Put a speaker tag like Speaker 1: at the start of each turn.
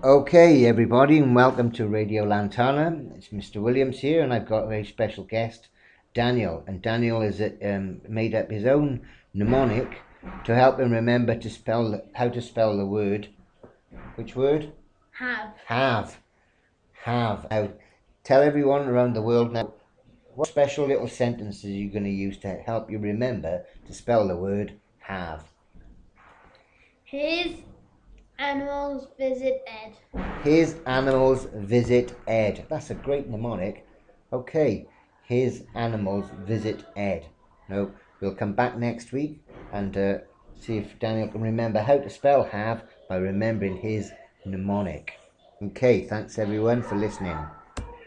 Speaker 1: Okay, everybody, and welcome to Radio Lantana. It's Mr. Williams here, and I've got a very special guest, Daniel. And Daniel has made up his own mnemonic to help him remember to spell how to spell the word. Which word?
Speaker 2: Have.
Speaker 1: Have. Now, tell everyone around the world now what special little sentences you're going to use to help you remember to spell the word have.
Speaker 2: His animals visit Ed.
Speaker 1: His animals visit Ed. That's a great mnemonic. Okay, his animals visit Ed. Now, we'll come back next week and see if Daniel can remember how to spell have by remembering his mnemonic. Okay, thanks everyone for listening.